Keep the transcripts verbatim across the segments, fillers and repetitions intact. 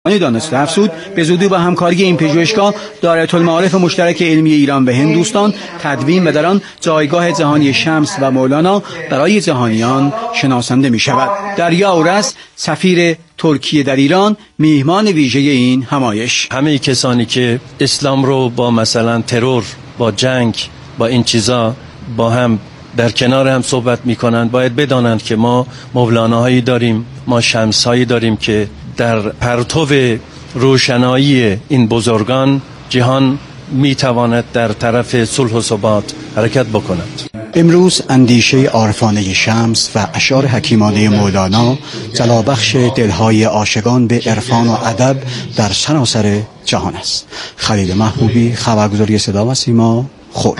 دانسته افزود به زودی با همکاری این پژوهشگاه دایره‌المعارف مشترک علمی ایران و هندوستان تدوین و در آن جایگاه جهانی شمس و مولانا برای جهانیان شناسانده می شود. دریا اورس سفیر ترکیه در ایران میهمان ویژه این همایش. همه کسانی که اسلام رو با مثلا ترور، با جنگ، با این چیزا با هم در کنار هم صحبت میکنند باید بدانند که ما مولاناهایی داریم، ما شمسهایی داریم که در پرتو روشنایی این بزرگان جهان میتواند در طرف صلح و ثبات حرکت بکند. امروز اندیشه عارفانه شمس و اشعار حکیمانه مولانا جلابخش دلهای عاشقان به عرفان و ادب در سراسر جهان است. خلیل محبوبی، خبرگزاری صدا و سیما، خود.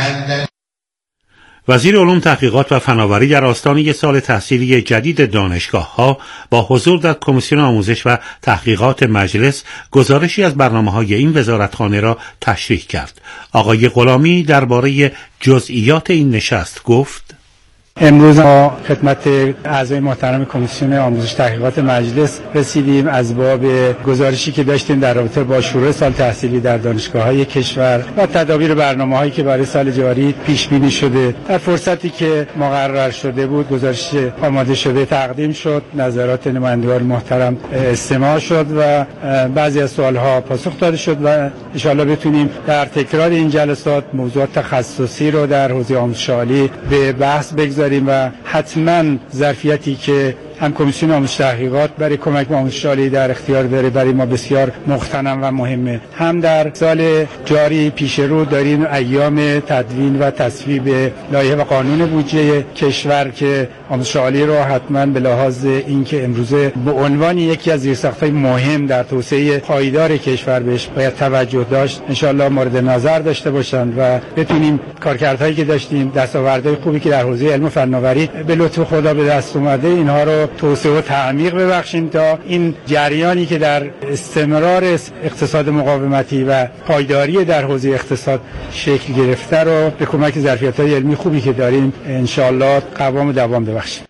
وزیر علوم تحقیقات و فناوری در آستانه سال تحصیلی جدید دانشگاه‌ها با حضور در کمیسیون آموزش و تحقیقات مجلس گزارشی از برنامه‌های این وزارتخانه را تشریح کرد. آقای غلامی درباره جزئیات این نشست گفت: امروز ما خدمت اعضای محترم کمیسیون آموزش تحقیقات مجلس رسیدیم از باب گزارشی که داشتیم در رابطه با شروع سال تحصیلی در دانشگاه‌های کشور و تدابیر برنامه‌هایی که برای سال جاری پیش بینی شده. در فرصتی که مقرر شده بود گزارش آماده شده تقدیم شد، نظرات نمایندگان محترم استماع شد و بعضی از سوال‌ها پاسخ داده شد و ان شاءالله بتونیم در تکرار این جلسات موضوعات تخصصی رو در حوزه آموزش عالی به بحث بگذاریم و حتما ظرفیتی که هم کمیسیون آموزش تحقیقات برای کمک به آموزش عالی در اختیار داره برای ما بسیار مغتنم و مهمه. هم در سال جاری پیش رو داریم ایام تدوین و تصویب لایحه و قانون بودجه کشور که آموزش عالی رو حتما به لحاظ اینکه امروزه به عنوان یکی از زیرساخت‌های مهم در توسعه پایدار کشور بهش باید توجه داشت، ان شاءالله مورد نظر داشته باشند و بتونیم کارکردهایی که داشتیم، دستاوردهای خوبی که در حوزه علم و فناوری به لطف خدا به دست اومده، اینها رو توسعه و تعمیق ببخشیم تا این جریانی که در استمرار اقتصاد مقاومتی و پایداری در حوزه اقتصاد شکل گرفته رو به کمک ظرفیت‌های علمی خوبی که داریم ان شاءالله قوام و دوام ببخشیم.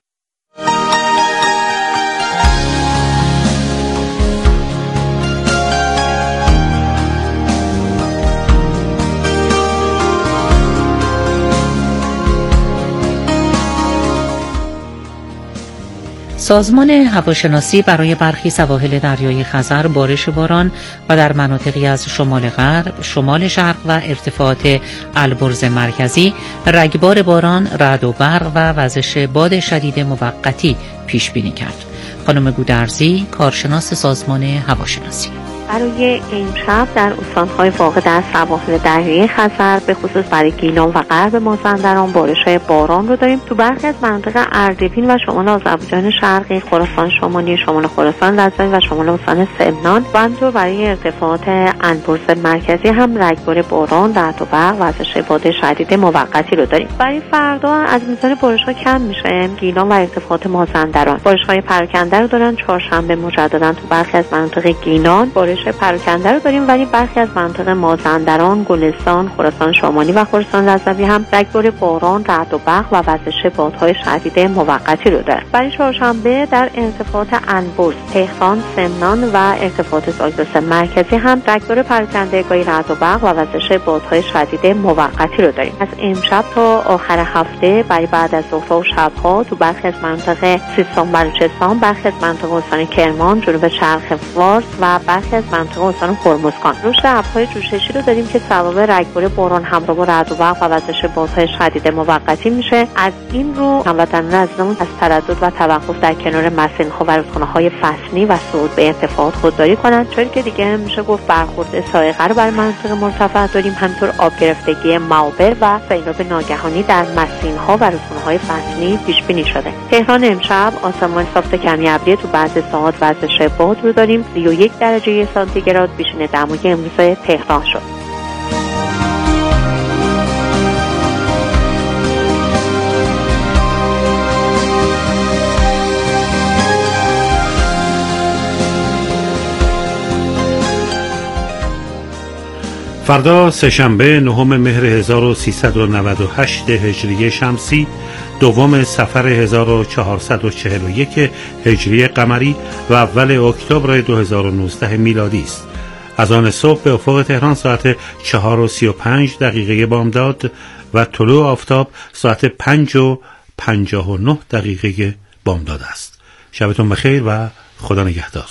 سازمان هواشناسی برای برخی سواحل دریای خزر بارش باران و در مناطقی از شمال غرب، شمال شرق و ارتفاعات البرز مرکزی رگبار باران، رعد و برق و وزش باد شدید موقتی پیش بینی کرد. خانم گودرزی، کارشناس سازمان هواشناسی: برای امشب در استان‌های واقع در سواحل دریای خزر به خصوص برای گیلان و غرب مازندران بارش‌های باران رو داریم. تو برخی از مناطق اردبیل و شمال آذربایجان شرقی، خراسان شمالی، شمال خراسان لزاری و شمال استان سمنان و همینطور برای ارتفاعات البرز مرکزی هم رگبار باران، رعد و برق و وزش باد شدید موقتی رو داریم. برای فردا از میزان بارش‌ها کم میشه. گیلان و ارتفاعات مازندران بارش‌های پراکنده رو دارن. چهارشنبه مجددا تو برخی از مناطق گیلان بارش پراکنده رو داریم، ولی برخی از مناطق مازندران، گلستان، خراسان شمالی و خراسان رضوی هم رگبار باران، رعد و برق و وزش بادهای شدید موقتی رو داره. برای چهارشنبه در ارتفاعات البرز، تهران، سمنان و ارتفاعات زاگرس مرکزی هم رگبار پراکنده گاهی رعد و برق و وزش بادهای شدید موقتی رو داریم. از امشب تا آخر هفته برای بعد از ظهر و شب‌ها تو برخی از مناطق سیستان، بلوچستان، برخی از مناطق استان کرمان، جنوب شرق فارس و برخی از منطقه استان هرمزگان رشد ابرهای جوششی رو داریم که سبب رگبار باران همراه با رعد و برق و وزش بادهای شدید موقتی میشه. از این رو هموطنان عزیزمون از تردد و توقف در کنار مسیرها و رودخانه‌های فصلی و صعود به ارتفاعات خودداری کنند، چون که دیگه میشه گفت برخورد سائقه رو برای مناطق مرتفع داریم. همینطور آب گرفتگی معابر و سیلاب ناگهانی در مسیرها و رودخانه‌های فصلی پیش بینی شده. تهران امشب آسمان صاف کمی ابری تو بعضی ساعات وزش باد رو داریم. سی و یک درجه سانتیگراد بیشتر دمای امروز تهران شد. فردا سه‌شنبه نهم مهر هزار و سیصد و نود و هشت هجری شمسی دوم صفر هزار و چهارصد و چهل و یک هجری قمری و اول اکتبر دو هزار و نوزده میلادی است. از آن صبح به افق تهران ساعت چهار و سی و پنج دقیقه بامداد و طلوع آفتاب ساعت پنج و پنجاه و نه دقیقه بامداد است. شبتون بخیر و خدا نگهدار.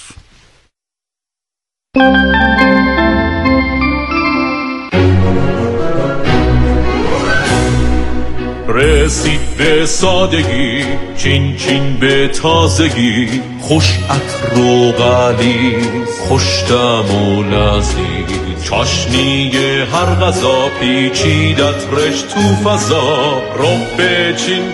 رسید به سادگی، چین چین به تازگی، خوش عطر و غلیظ، خوش طعم و لذیذ، چاشنی هر غذا پیچیدت رش تو فضا، رب چین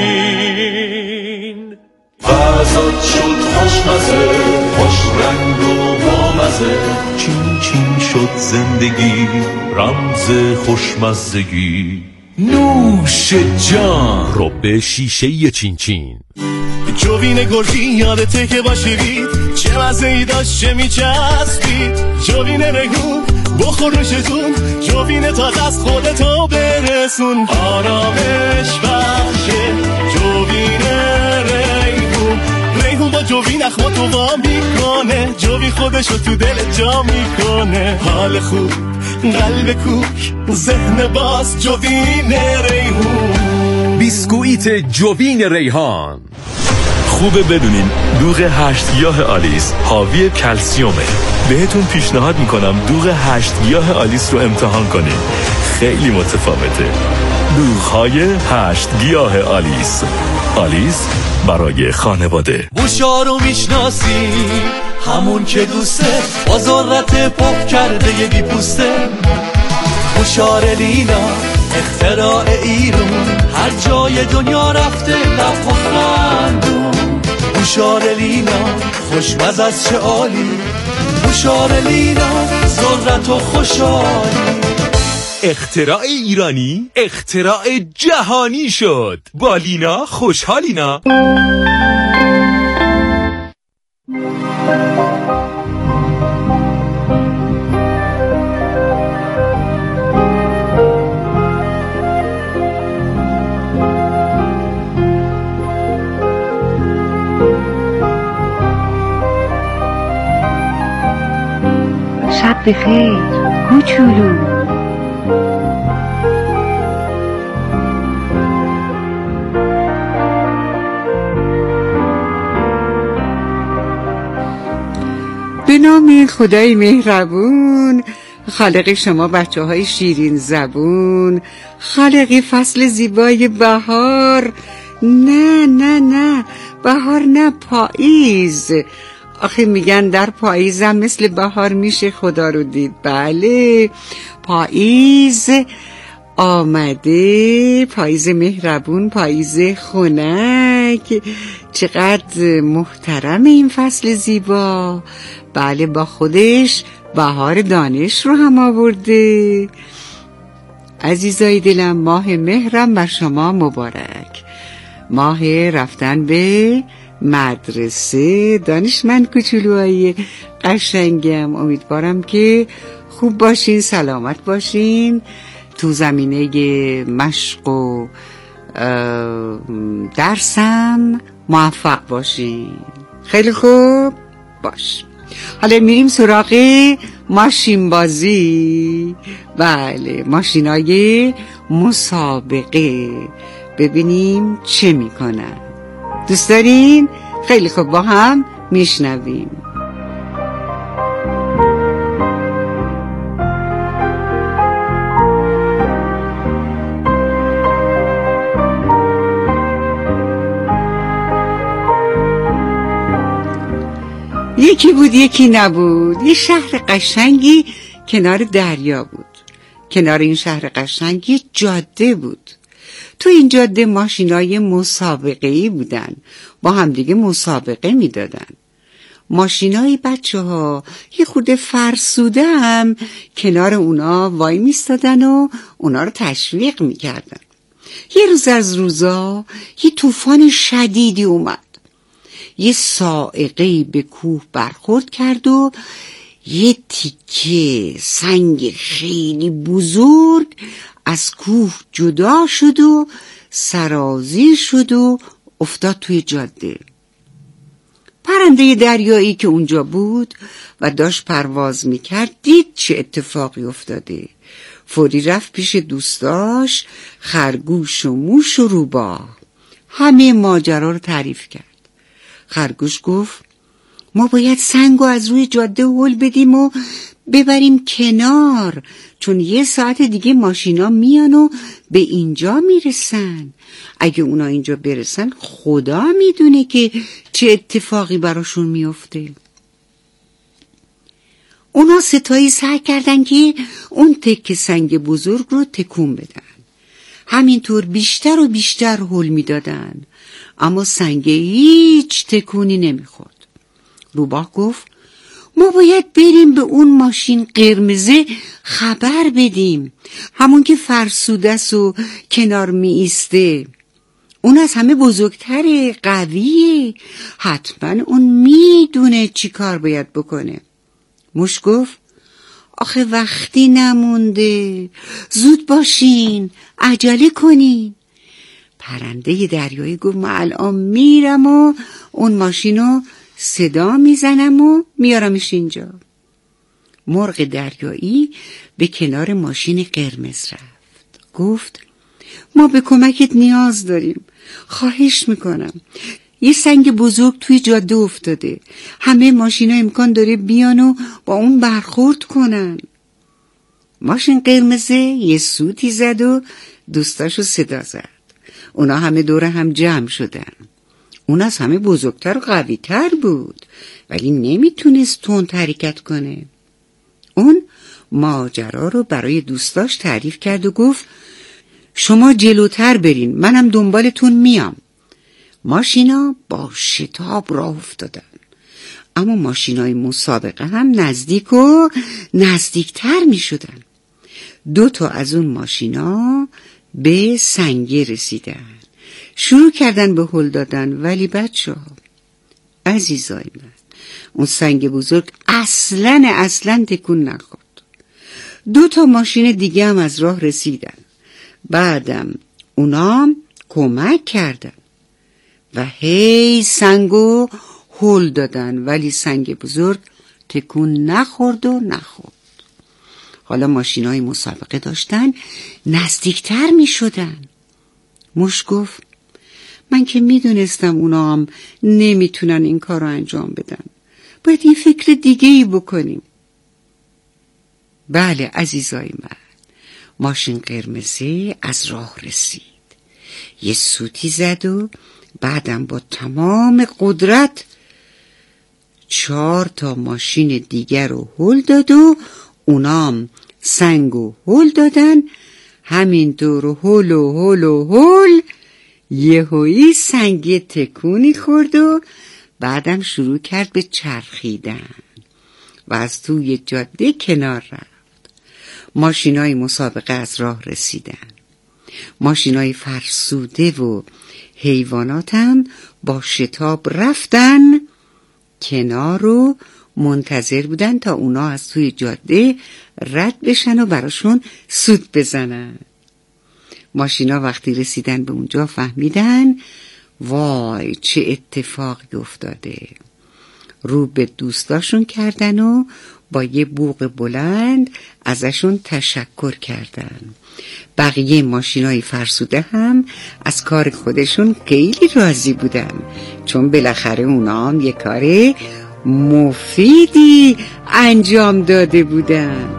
چین غذات شد خوشمزه، خوش رنگ و بامزه، چین چین شد زندگی، رمز خوشمزگی. نوش جان رب شیشه چین چین. جوین گرگی یادته که با شیرید چه مزه ای داشت، چه میچسبید. جوین ریحون بخور روشتون، جوین تازه از خودتو برسون. آرامش بخشه جوین ریحون، ریحون با جوین اخماتو وا میکنه، جوین خودشو تو دل جا میکنه. حال خوب، قلب کوک، ذهن باز، جوین ریحون. بیسکویت جوین ریحان. خوبه بدونین دوغ هشت گیاه آلیس حاوی کلسیومه. بهتون پیشنهاد میکنم دوغ هشت گیاه آلیس رو امتحان کنین، خیلی متفاوته. دوغ‌های هشت گیاه آلیس، آلیس برای خانواده. بوشا رو میشناسی، همون که دوسته، با ذرت پاک کرده یه بی پوسته. بوشار لیلا اختراع ایرون، هر جای دنیا رفته لب و خندون. بوشار لیلا خوشمزه از چه عالی، بوشار لیلا ذرت و خوشحالی. اختراع ایرانی اختراع جهانی شد. با لینا خوشحالینا. شب بخیر کوچولو. به نام خدای مهربون، خالق شما بچه های شیرین زبون، خالق فصل زیبای بهار. نه نه نه بهار نه، پاییز. آخه میگن در پاییزم مثل بهار میشه خدا رو دید. بله، پاییز آمده، پاییز مهربون، پاییز خنک. چقدر محترم این فصل زیبا. بله، با خودش بهار دانش رو هم آورده. عزیزای دلم، ماه مهرم بر شما مبارک. ماه رفتن به مدرسه. دانشمند کوچولوهای قشنگم، امیدوارم که خوب باشین، سلامت باشین، تو زمینه مشق و درسم موفق باشین. خیلی خوب باش. حالا میریم سراغ ماشین بازی. بله، ماشینای مسابقه، ببینیم چه میکنن. دوست دارین؟ خیلی خوب، با هم میشنویم. یکی بود یکی نبود، یه شهر قشنگی کنار دریا بود. کنار این شهر قشنگی جاده بود. تو این جاده ماشینای مسابقه‌ای بودن، با همدیگه مسابقه میدادن. ماشینای بچه ها یه خورده فرسوده هم کنار اونا وای میستادن و اونا رو تشویق میکردن. یه روز از روزا یه طوفان شدیدی اومد. یه صاعقه‌ای به کوه برخورد کرد و یه تیکه سنگ خیلی بزرگ از کوه جدا شد و سرازیر شد و افتاد توی جاده. پرنده دریایی که اونجا بود و داشت پرواز میکرد دید چه اتفاقی افتاده. فوری رفت پیش دوستاش، خرگوش و موش و روباه. همه ماجرا رو تعریف کرد. خرگوش گفت ما باید سنگو از روی جاده هل بدیم و ببریم کنار، چون یه ساعت دیگه ماشینا میان و به اینجا میرسن. اگه اونا اینجا برسن خدا میدونه که چه اتفاقی براشون میفته. اونا ستایی سعی کردن که اون تکه سنگ بزرگ رو تکون بدن. همینطور بیشتر و بیشتر هل میدادن، اما سنگ هیچ تکونی نمیخورد. روباه گفت ما باید بریم به اون ماشین قرمزه خبر بدیم، همون که فرسوده است و کنار می ایسته. اون از همه بزرگتره، قویه، حتما اون میدونه چی کار باید بکنه. موش گفت آخه وقتی نمونده، زود باشین، عجله کنین. پرنده دریایی گفت من الان میرم و اون ماشینو صدا میزنم و میارمش اینجا. مرغ دریایی به کنار ماشین قرمز رفت. گفت ما به کمکت نیاز داریم، خواهش میکنم. یه سنگ بزرگ توی جاده افتاده، همه ماشینا امکان داره بیان و با اون برخورد کنن. ماشین قرمزه یه سوتی زد و دوستاشو صدا زد. اونا همه دور هم جمع شدن. اون از همه بزرگتر و قوی‌تر بود، ولی نمیتونست تند حرکت کنه. اون ماجرا رو برای دوستاش تعریف کرد و گفت شما جلوتر برین، منم دنبالتون میام. ماشینا با شتاب راه افتادن، اما ماشینای مسابقه هم نزدیک و نزدیکتر می شدن. دو تا از اون ماشینا به سنگه رسیدن، شروع کردن به هل دادن. ولی بچه ها، عزیزای من، اون سنگ بزرگ اصلا اصلا تکون نخورد. دو تا ماشین دیگه هم از راه رسیدن، بعدم اونا کمک کردن و هی سنگو هل دادن، ولی سنگ بزرگ تکون نخورد و نخورد. حالا ماشینای مسابقه داشتن نزدیکتر می شدن. موش گفت من که می دونستم اونا هم نمیتونن این کار رو انجام بدن، باید این فکر دیگه ای بکنیم. بله عزیزای من، ماشین قرمزه از راه رسید، یه سوتی زد و بعدم با تمام قدرت چهار تا ماشین دیگر رو هل داد و اونام سنگو هل دادن. همینطور هل و هل و هل یهویی سنگ تکونی خورد و بعدم شروع کرد به چرخیدن و از توی جاده کنار رفت. ماشینای مسابقه از راه رسیدن. ماشینای فرسوده و حیوانات هم با شتاب رفتن کنار و منتظر بودن تا اونا از توی جاده رد بشن و براشون سود بزنن. ماشینا وقتی رسیدن به اونجا فهمیدن وای چه اتفاقی افتاده. رو به دوستاشون کردن و با یه بوق بلند ازشون تشکر کردن. بقیه ماشینای فرسوده هم از کار خودشون خیلی راضی بودن، چون بالاخره اونا هم یه کار مفیدی انجام داده بودن.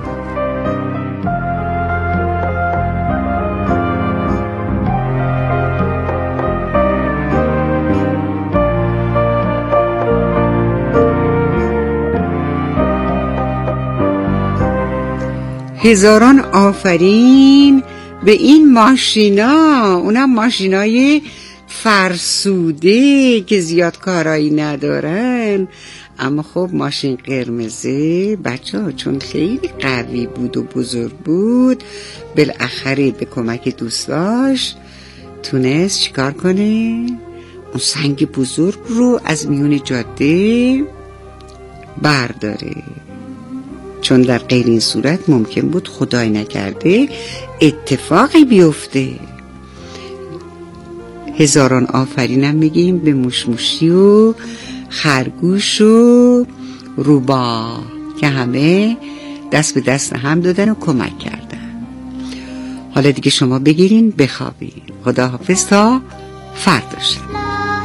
هزاران آفرین به این ماشینا، اونم ماشینای فرسوده که زیاد کارایی ندارن. اما خب ماشین قرمزه بچه ها چون خیلی قوی بود و بزرگ بود، بالاخره به کمک دوستاش تونست چیکار کنه؟ اون سنگ بزرگ رو از میون جاده برداره، چون در غیر این صورت ممکن بود خدای نکرده اتفاقی بیفته. هزاران آفرینم میگیم به موشموشی و خرگوش و روباه که همه دست به دست هم دادن و کمک کردن. حالا دیگه شما بگیرین بخوابین. خداحافظ تا فردا شب.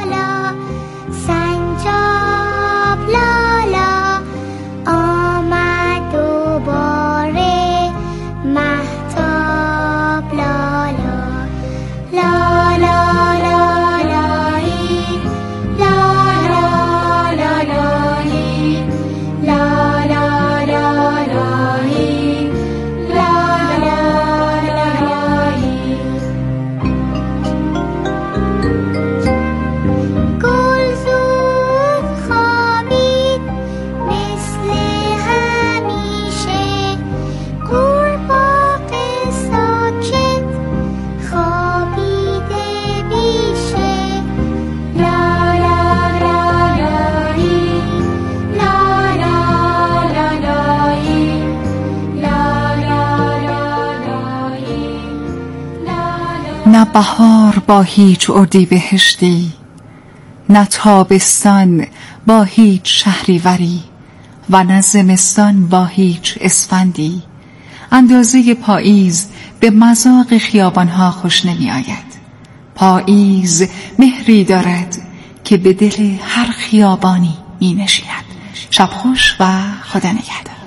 نه بهار با هیچ اردیبهشتی، نه تابستان با هیچ شهریوری و نه زمستان با هیچ اسفندی اندازه پاییز به مذاق خیابانها خوش نمی آید. پاییز مهری دارد که به دل هر خیابانی می نشیند. شب خوش و خدا نگهدار.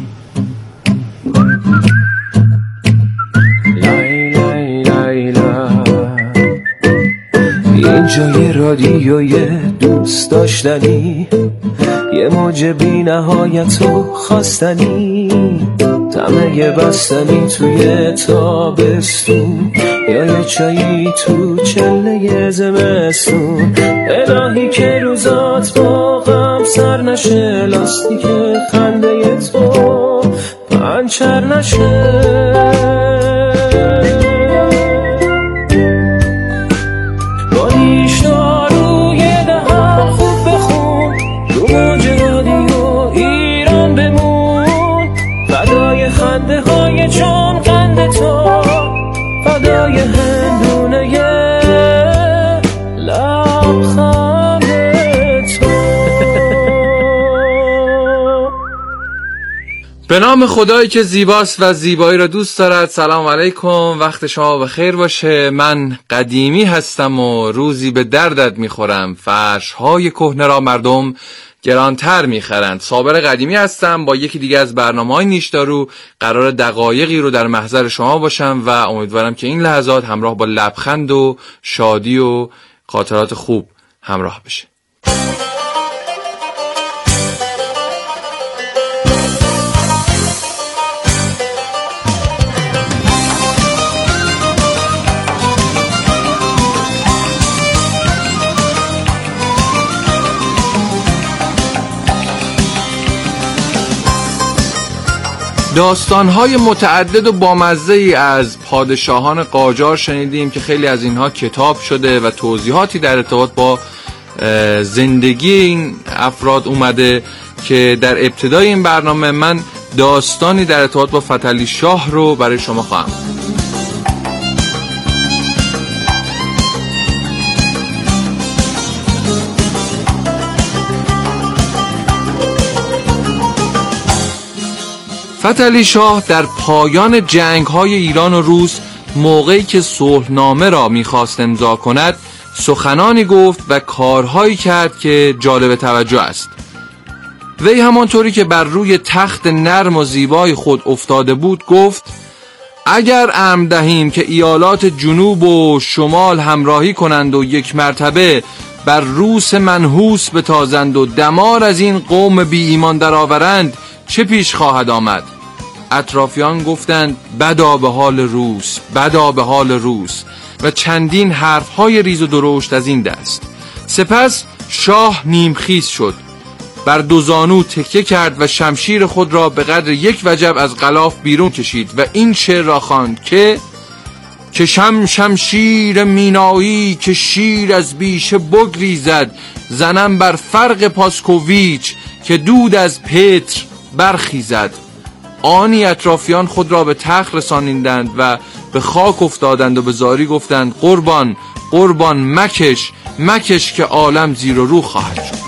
اینجا یه رادیوی دوست داشتنی، یه موج بی نهایت و خواستنی، طمع بستنی توی تابستون یا یه چایی تو چله زمستون. الهی که روزات با غم سر نشه، لاستیک خنده تو پنچر نشه. خنده های چون قند تو، فدای هندونه لبخند تو. به نام خدایی که زیباست و زیبایی را دوست دارد. سلام علیکم، وقت شما بخیر باشه. من قدیمی هستم و روزی به دردت میخورم. فرش های کهنه را مردم گرانتر میخرند. صابر قدیمی هستم. با یکی دیگه از برنامه‌های نیشدارو قرار دقایقی رو در محضر شما باشم و امیدوارم که این لحظات همراه با لبخند و شادی و خاطرات خوب همراه بشه. داستان‌های متعدد و بامزه‌ای از پادشاهان قاجار شنیدیم که خیلی از اینها کتاب شده و توضیحاتی در ارتباط با زندگی این افراد اومده که در ابتدای این برنامه من داستانی در ارتباط با فتحعلی شاه رو برای شما خواهم. فتحعلی شاه در پایان جنگ‌های ایران و روس موقعی که صلحنامه را می‌خواست امضا کند سخنانی گفت و کارهایی کرد که جالب توجه است. وی همانطوری که بر روی تخت نرم و زیبای خود افتاده بود گفت: اگر امر دهیم که ایالات جنوب و شمال همراهی کنند و یک مرتبه بر روس منحوس بتازند و دمار از این قوم بی ایمان درآورند چه پیش خواهد آمد؟ اطرافیان گفتند بدا به حال روس، بدا به حال روس و چندین حرفهای ریز و درشت از این دست. سپس شاه نیمخیز شد، بر دو زانو تکیه کرد و شمشیر خود را به قدر یک وجب از غلاف بیرون کشید و این شعر را خواند که که شم شمشیر مینایی که شیر از بیشه بگریزد، زنم بر فرق پاسکوویچ که دود از پتر برخیزد. آنی اطرافیان خود را به تخت رسانیدند و به خاک افتادند و به زاری گفتند قربان قربان مکش مکش که عالم زیر و رو خواهد شد.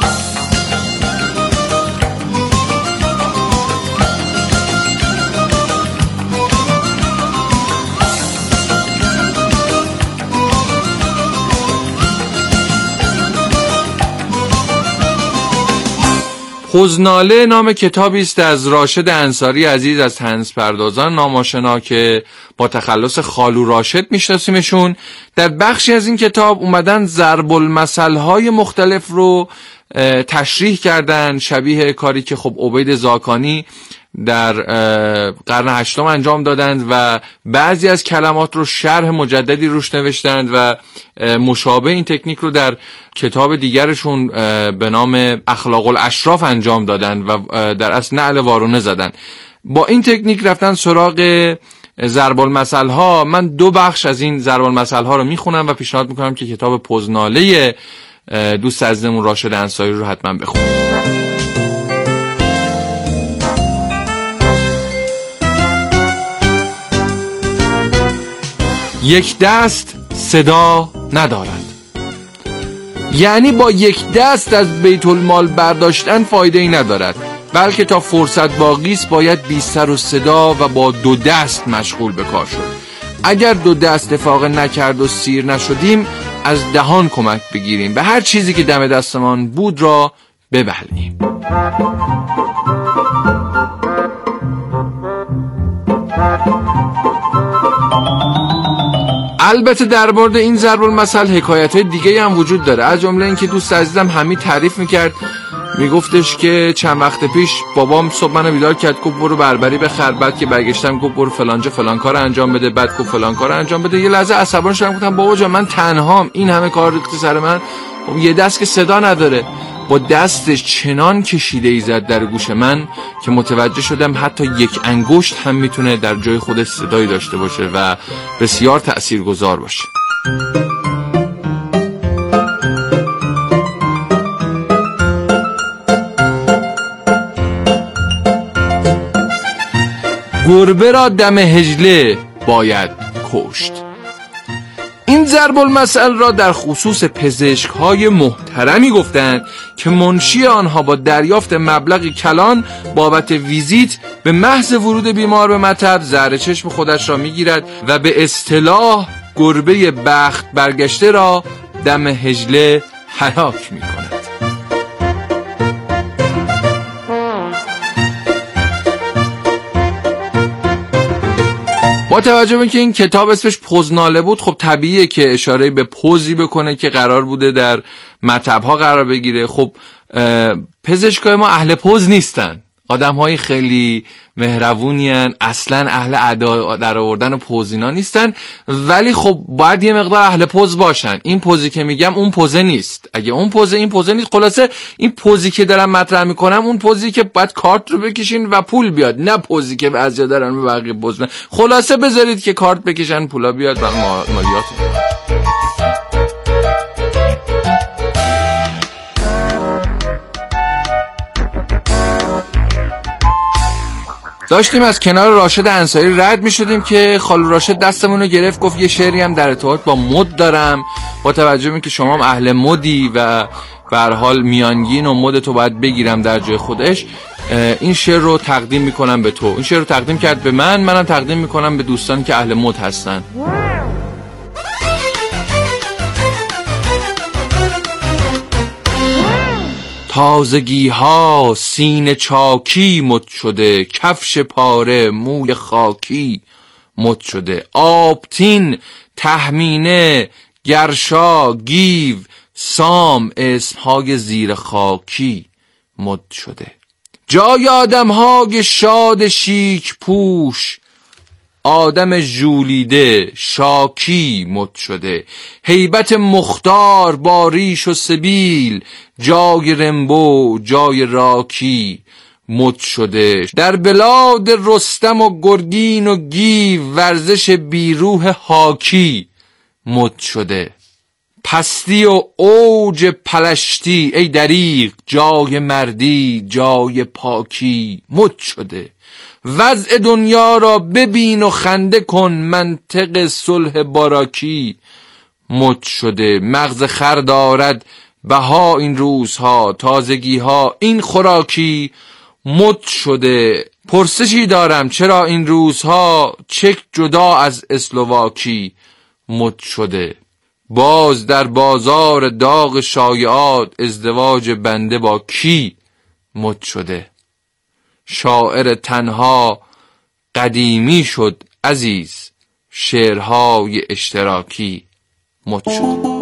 حزناله نام کتابی است از راشد انصاری عزیز از طنز پردازان ناماشنا که با تخلص خالو راشد میشناسیمشون. در بخشی از این کتاب اومدن ضرب المثل های مختلف رو تشریح کردن، شبیه کاری که خب عبید زاکانی در قرن هشتم انجام دادند و بعضی از کلمات رو شرح مجددی روش نوشتند و مشابه این تکنیک رو در کتاب دیگرشون به نام اخلاق الاشراف انجام دادند و در اصل نعل وارونه زدند. با این تکنیک رفتن سراغ ضرب المثل ها. من دو بخش از این ضرب المثل ها رو میخونم و پیشنهاد میکنم که کتاب پوزناله دوست عزیزمون راشد انصاری رو حتما بخونید. یک دست صدا ندارد، یعنی با یک دست از بیت المال برداشتن فایده ای ندارد، بلکه تا فرصت باقی است باید بی سر و صدا و با دو دست مشغول به کار شد. اگر دو دست اتفاق نکرد و سیر نشدیم از دهان کمک بگیریم، به هر چیزی که دم دستمان بود را ببلعیم. البته در مورد این ضرب المثل حکایت‌های دیگه هم وجود داره، از جمله اینکه دوست عزیزم حمید تعریف میکرد، میگفتش که چند وقت پیش بابام صبح منو بیدار کرد، گفت برو بربری بخر، بعد که برگشتم گفت برو فلانجا فلان کار انجام بده، بعد گفت فلان کار انجام بده. یه لحظه عصبانی شدم، گفتم بابا جان من تنهام، این همه کار ریختی سر من، یه دست که صدا نداره. با دستش چنان کشیده ای زد در گوش من که متوجه شدم حتی یک انگشت هم میتونه در جای خودش صدایی داشته باشه و بسیار تأثیرگذار باشه. گربه را دم هجله باید کشت. این ضرب المثل را در خصوص پزشک‌های محترمی گفتند که منشی آنها با دریافت مبلغی کلان بابت ویزیت به محض ورود بیمار به مطب زهر چشم خودش را میگیرد و به اصطلاح گربه بخت برگشته را دم هجله هلاک میکند. با توجه به اینکه این کتاب اسمش پوزناله بود، خب طبیعیه که اشاره به پوزی بکنه که قرار بوده در مطب‌ها قرار بگیره. خب پزشکای ما اهل پوز نیستن، آدم‌های خیلی مهربونین، اصلا اهل ادا در آوردن پوزینا نیستن، ولی خب باید یه مقدار اهل پوز باشن. این پوزی که میگم اون پوزه نیست، اگه اون پوزه این پوزه نیست. خلاصه این پوزی که دارم مطرح میکنم اون پوزی که باید کارت رو بکشین و پول بیاد، نه پوزی که بعضیا دارن به بقیه پوز میدن. خلاصه بذارید که کارت بکشن پولا بیاد و مالیات. داشتیم از کنار راشد انصاری رد می شدیم که خالو راشد دستمون رو گرفت، گفت یه شعری هم در ارتباط با مد دارم، با توجه به که شما هم اهل مدی و به هر حال میانگین و مدتو باید بگیرم در جای خودش، این شعر رو تقدیم میکنم به تو. این شعر رو تقدیم کرد به من، منم تقدیم میکنم به دوستانی که اهل مد هستن. تازگی ها سینه چاکی مد شده، کفش پاره موی خاکی مد شده، آبتین تهمینه گرشا گیو سام اسمهای زیر خاکی مد شده، جای آدم های شاد شیک پوش آدم ژولیده شاکی مد شده، هیبت مختار با ریش و سبیل جای رمبو جای راکی مد شده، در بلاد رستم و گرگین و گیو ورزش بیروح حاکی مد شده، پستی و اوج پلشتی ای دریغ جای مردی جای پاکی مد شده، وضع دنیا را ببین و خنده کن، منطق صلح باراکی مد شده. مغز خر دارد بها این روزها، تازگی ها این خوراکی مد شده. پرسشی دارم چرا این روزها چک جدا از اسلواکی مد شده. باز در بازار داغ شایعات، ازدواج بنده با کی مد شده. شاعر تنها قدیمی شد عزیز، شعرهای اشتراکی مد شده.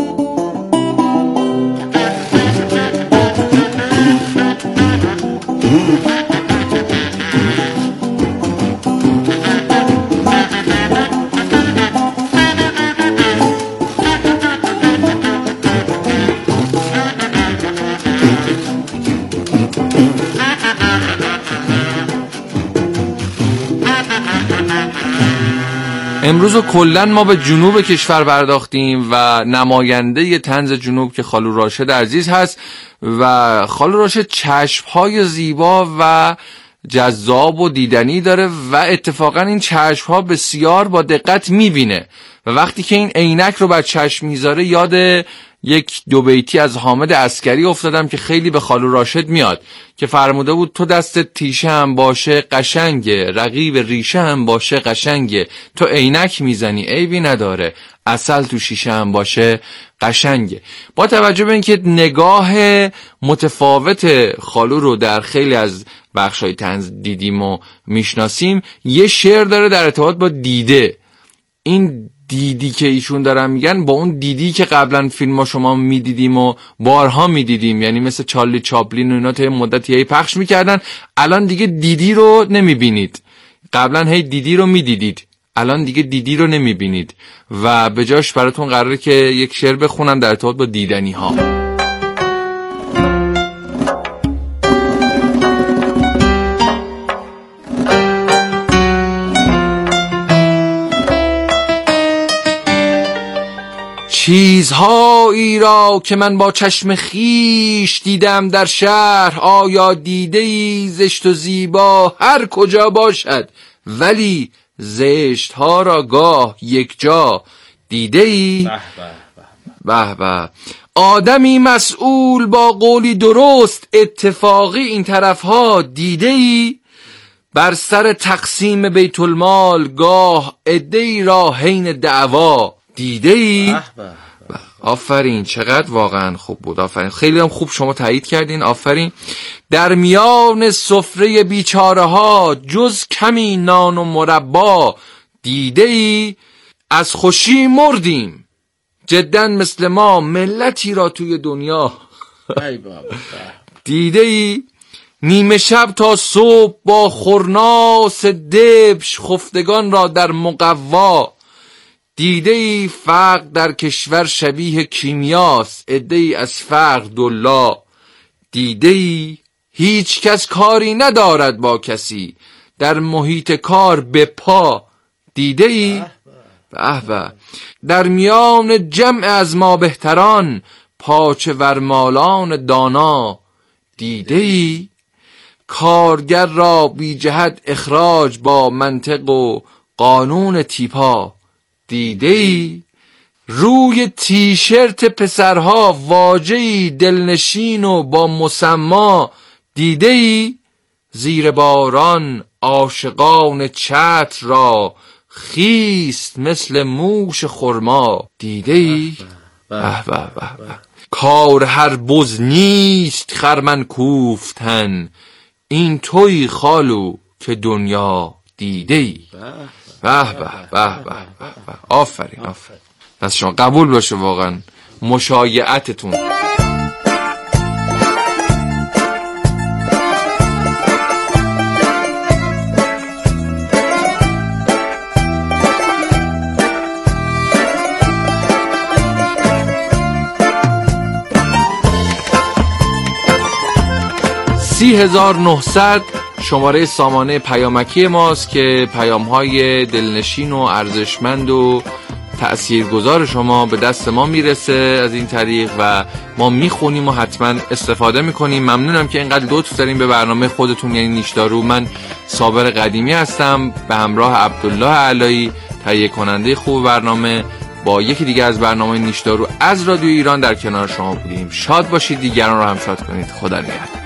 امروز کلن ما به جنوب کشور پرداختیم و نماینده طنز جنوب که خالو راشد عزیز هست و خالو راشد چشم‌های زیبا و جذاب و دیدنی داره و اتفاقا این چشم‌ها بسیار با دقت می‌بینه و وقتی که این عینک رو بر چشم میذاره یاد یک دو بیتی از حامد عسکری افتادم که خیلی به خالو راشد میاد که فرموده بود تو دستت تیشه هم باشه قشنگه، رقیب ریشه هم باشه قشنگه، تو عینک میزنی عیبی نداره، عسل تو شیشه هم باشه قشنگه. با توجه به اینکه نگاه متفاوت خالو رو در خیلی از بخشای طنز دیدیم و میشناسیم، یه شعر داره در ارتباط با دیده. این دیدی که ایشون دارن میگن با اون دیدی که قبلا فیلم ها شما میدیدیم و بارها میدیدیم، یعنی مثل چارلی چاپلین و اینا تا مدتی هی پخش میکردن، الان دیگه دیدی رو نمیبینید. قبلا هی دیدی رو میدیدید، الان دیگه دیدی رو نمیبینید و به جاش براتون قراره که یک شعر بخونم در ارتباط با دیدنی ها. چیزهایی را که من با چشم خیش دیدم در شهر، آیا دیده‌ای زشت و زیبا هر کجا باشد، ولی زشت ها را گاه یک جا دیده‌ای؟ به به. آدمی مسئول با قولی درست اتفاقی این طرف ها دیده‌ای؟ بر سر تقسیم بیت المال گاه عده‌ای را حین دعوا دیده‌ای؟ آفرین، چقدر واقعا خوب بود، آفرین، خیلی هم خوب شما تایید کردین، آفرین. در میان سفره بیچاره ها جز کمی نان و مربا دیده‌ای؟ از خوشی مردیم جدا مثل ما ملتی را توی دنیا دیده‌ای؟ نیمه شب تا صبح با خورناس دبش خفتگان را در مقوا دیده‌ای؟ فقر در کشور شبیه کیمیاست، عده‌ای از فقر دلا دیده‌ای؟ هیچ کس کاری ندارد با کسی، در محیط کار به پا دیده‌ای؟ به به. در میان جمع از ما بهتران پاچه ورمالان دانا دیده‌ای؟ کارگر را بی جهت اخراج با منطق و قانون تیپا دیده‌ای؟ روی تیشرت پسرها واژه‌ای دلنشین و با مسما دیده‌ای؟ زیر باران عاشقان چتر را خیست مثل موش خرما دیده‌ای؟ به به به به. کار هر بز نیست خرمن کوفتن، این توی خالو که دنیا دیده‌ای؟ به به به به به. آفرین آفرین، دست شما قبول باشه واقعا مشایعتتون. سی هزار و نهصد شماره سامانه پیامکی ماست که پیام‌های دلنشین و ارزشمند و تأثیرگذار شما به دست ما میرسه از این طریق و ما میخونیم و حتما استفاده میکنیم. ممنونم که اینقدر لطف دارین به برنامه خودتون، یعنی نیشدارو. من صابر قدیمی هستم به همراه عبدالله علایی، تهیه کننده خوب برنامه. با یکی دیگه از برنامه نیشدارو از رادیو ایران در کنار شما بودیم. شاد باشید، دیگران رو هم شاد کنید. خدا نگهدار.